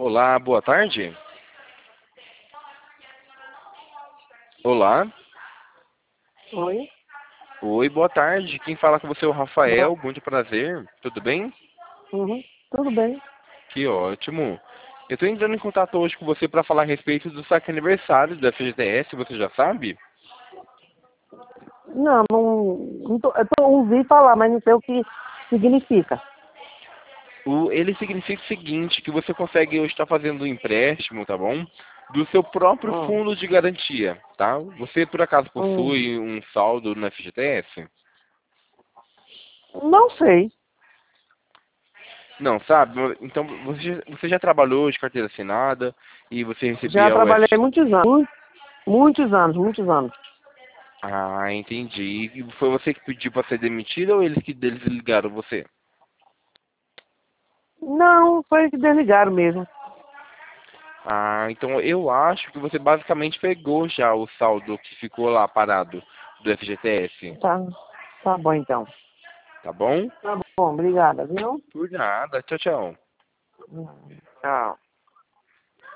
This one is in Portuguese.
Olá, boa tarde. Olá. Oi? Oi, boa tarde. Quem fala com você é o Boa. Rafael. Muito prazer. Tudo bem? Uhum. Tudo bem? Que ótimo. Eu estou entrando em contato hoje com você para falar a respeito do saque aniversário do FGTS, você já sabe? Eu ouvi falar, mas não sei o que significa. Ele significa o seguinte, que você consegue hoje estar fazendo um empréstimo, tá bom? Do seu próprio Hum. fundo de garantia, tá? Você, por acaso, Hum. possui um saldo no FGTS? Não sei. Não, sabe? Então, você já trabalhou de carteira assinada e você Já recebia o trabalhei FGTS? muitos anos. Muitos anos, muitos anos. Ah, entendi. E foi você que pediu para ser demitido ou eles ligaram você? Não, foi que desligaram mesmo. Ah, então eu acho que você basicamente pegou já o saldo que ficou lá parado do FGTS, Tá, tá bom então. tá bom? Tá bom, obrigada, viu? Por nada. Tchau, tchau. Tchau.